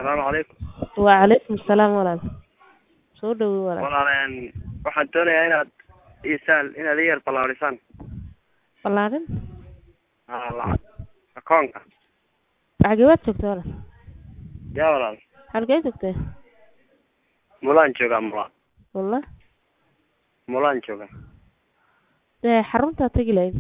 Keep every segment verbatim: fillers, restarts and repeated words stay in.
السلام عليكم. وعليكم السلام walaal soo dhawow walaal Walaaleen waxaan doonayaa inaad isaal inaad yar balaarisan. balaarin Ah la akoonka. xagee waad joogtaa walaal Yaa walaal. halkee joogtaa Mulaan jooga mulaan. wallah Mulaan jooga. dee xarunta tagi lahayd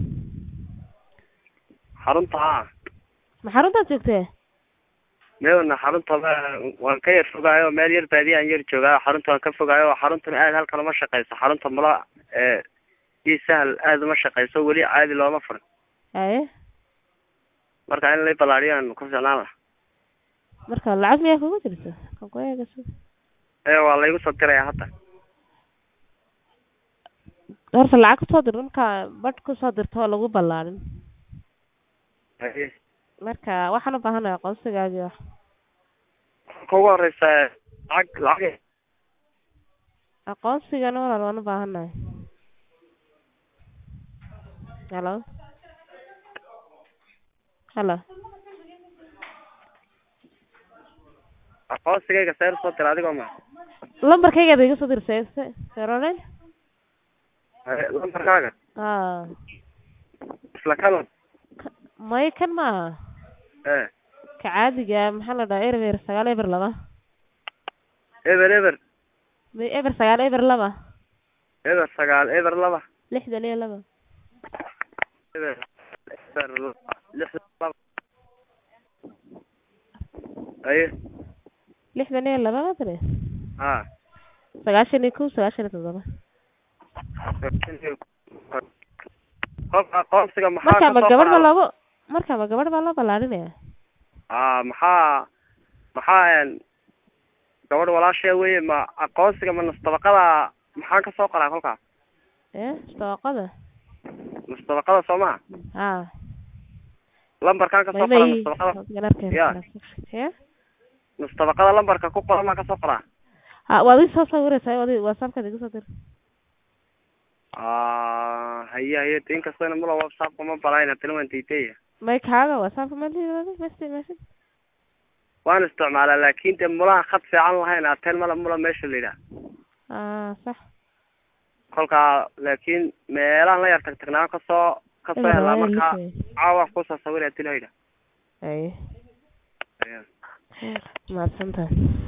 Xarunta ah. ma xarunta joogtaa meelna xarunta waan ka yar fogaayo meel yar baadiya aan yar joogaa xarunta waan ka fogaayo xaruntuna aad halka lama shaqeyso xarunta mula ee isaal aad ma shaqeyso wali caadi looma furin aye marka in la balaariyaan ku fiicnaan marka lacag miyaa kugu jirta kan ku eegayso ee waa la igu soo dirayaa hadda horta lacag ku soo dir marka badh ku soo dirto oo lagu balaarin Haye. marka waxaan u baahanahay aqoonsigaaga wax kugu horeysa lacag lacag aqoonsigana walaal waan u baahanahay hello hello aqoonsigayga sayr soo dira adigoo ma lambarkayga iga soo dirsay seronen lambarkaaga ah isla kalan may kan ma ee ka caadiga maxaa la dhahaa eber sagaal eber laba eber eber may eber sagaal eber laba eber sagaal eber laba lixdan iyo laba eber eber lixdan laba aye lixdan iyo laba madre ah sagaashan iyo kow sagaashan iyo toddoba qof aqoonsiga maxaa marka ma ka soo gabadh ba qaada? loogu marka ma gabadh baa loo balaarinaya ah maxaa maxaa een gabadh walaashee weye ma aqoonsiga ma nastabaqada maxaan ka soo qoraa kolkaa ee dabaqada nastabaqada soo maha ha lambarkaan ka soo qoraa nastabaqada Ya. ya nastabaqada lambarka ku qoran maa ka soo qoraa ha waad ii soo sawiraysaa waad whatsappka iga soo dir ah haye haye tin kastana mula whatsappka ma balayna tani waan tiitaya may kaaga whatsappka ma liido ma isticmaashin waan isticmaalaa laakiin de mulaha khad fiican lahayn ateen mala mula meesha la yidhaah ah sax kolkaa laakiin meelahan la yar tag tagnaan kasoo kasoo helaa markaa caawa kusoo sawiraya tilahayda ay Ayaa. mahadsantahay